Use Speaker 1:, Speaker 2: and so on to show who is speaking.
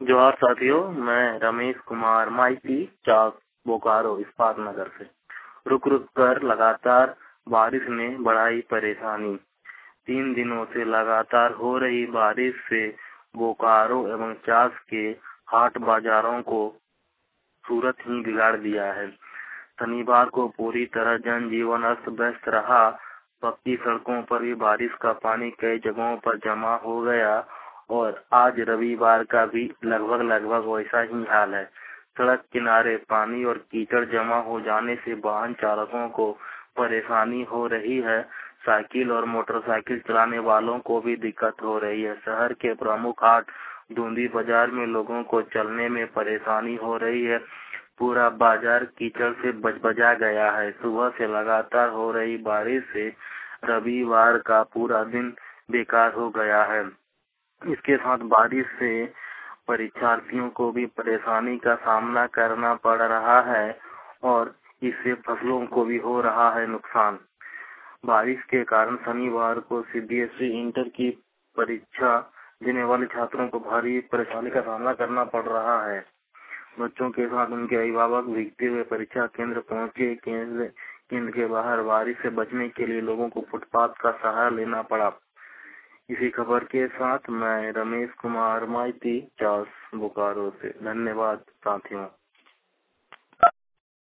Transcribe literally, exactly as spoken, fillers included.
Speaker 1: जोहार साथियों, मैं रमेश कुमार माइती चाक बोकारो इस्पात नगर से। रुक रुक कर लगातार बारिश ने बढ़ाई परेशानी। तीन दिनों से लगातार हो रही बारिश से बोकारो एवं चास के हाट बाजारों को सूरत ही बिगाड़ दिया है। शनिवार को पूरी तरह जनजीवन अस्त व्यस्त रहा। पक्की सड़कों पर भी बारिश का पानी कई जगहों पर जमा हो गया और आज रविवार का भी लगभग लगभग वैसा ही हाल है। सड़क किनारे पानी और कीचड़ जमा हो जाने से वाहन चालकों को परेशानी हो रही है। साइकिल और मोटरसाइकिल चलाने वालों को भी दिक्कत हो रही है। शहर के प्रमुख हाट धुंधी बाजार में लोगों को चलने में परेशानी हो रही है। पूरा बाजार कीचड़ से बजबजा गया है। सुबह से लगातार हो रही बारिश से रविवार का पूरा दिन बेकार हो गया है। इसके साथ बारिश से परीक्षार्थियों को भी परेशानी का सामना करना पड़ रहा है और इससे फसलों को भी हो रहा है नुकसान। बारिश के कारण शनिवार को C B S E inter की परीक्षा देने वाले छात्रों को भारी परेशानी का सामना करना पड़ रहा है। बच्चों के साथ उनके अभिभावक भीगते हुए परीक्षा केंद्र पहुंचे। केंद्र केंद्र के बाहर बारिश से बचने के लिए लोगों को फुटपाथ का सहारा लेना पड़ा। इसी खबर के साथ मैं रमेश कुमार माइती चास बोकारो से। धन्यवाद साथियों।